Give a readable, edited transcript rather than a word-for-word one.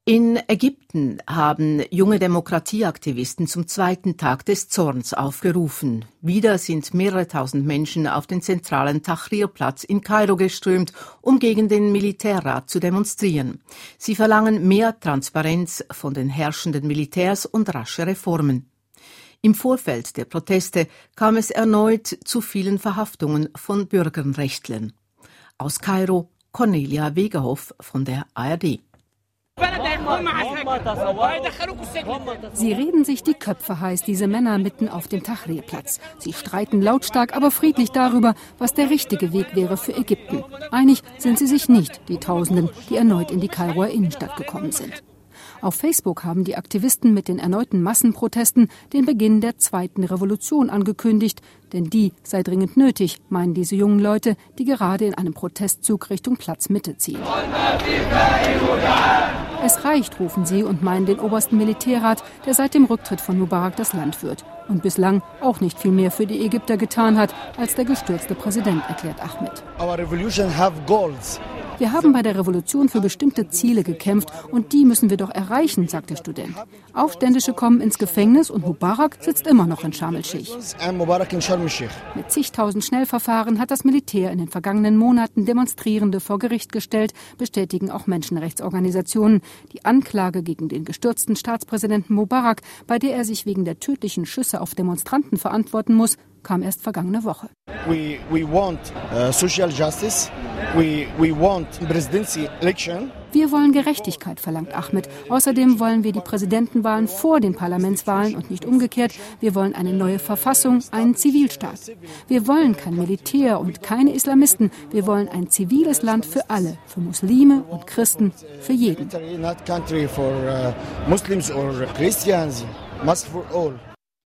In Ägypten haben junge Demokratieaktivisten zum zweiten Tag des Zorns aufgerufen. Wieder sind mehrere tausend Menschen auf den zentralen Tahrir-Platz in Kairo geströmt, um gegen den Militärrat zu demonstrieren. Sie verlangen mehr Transparenz von den herrschenden Militärs und rasche Reformen. Im Vorfeld der Proteste kam es erneut zu vielen Verhaftungen von Bürgerrechtlern. Aus Kairo, Cornelia Wegerhoff von der ARD. Sie reden sich die Köpfe heiß, diese Männer mitten auf dem Tahrir-Platz. Sie streiten lautstark, aber friedlich darüber, was der richtige Weg wäre für Ägypten. Einig sind sie sich nicht, die Tausenden, die erneut in die Kairoer Innenstadt gekommen sind. Auf Facebook haben die Aktivisten mit den erneuten Massenprotesten den Beginn der zweiten Revolution angekündigt, denn die sei dringend nötig, meinen diese jungen Leute, die gerade in einem Protestzug Richtung Platzmitte ziehen. Es reicht, rufen sie und meinen den obersten Militärrat, der seit dem Rücktritt von Mubarak das Land führt und bislang auch nicht viel mehr für die Ägypter getan hat als der gestürzte Präsident, erklärt Ahmed. Wir haben bei der Revolution für bestimmte Ziele gekämpft und die müssen wir doch erreichen, sagt der Student. Aufständische kommen ins Gefängnis und Mubarak sitzt immer noch in Sharm el-Sheikh. Mit zigtausend Schnellverfahren hat das Militär in den vergangenen Monaten Demonstrierende vor Gericht gestellt, bestätigen auch Menschenrechtsorganisationen. Die Anklage gegen den gestürzten Staatspräsidenten Mubarak, bei der er sich wegen der tödlichen Schüsse auf Demonstranten verantworten muss, kam erst vergangene Woche. We want social justice. We want presidency election. Wir wollen Gerechtigkeit, verlangt Ahmed. Außerdem wollen wir die Präsidentenwahlen vor den Parlamentswahlen und nicht umgekehrt. Wir wollen eine neue Verfassung, einen Zivilstaat. Wir wollen kein Militär und keine Islamisten. Wir wollen ein ziviles Land für alle, für Muslime und Christen, für jeden. Not country for Muslims or Christians, must for all.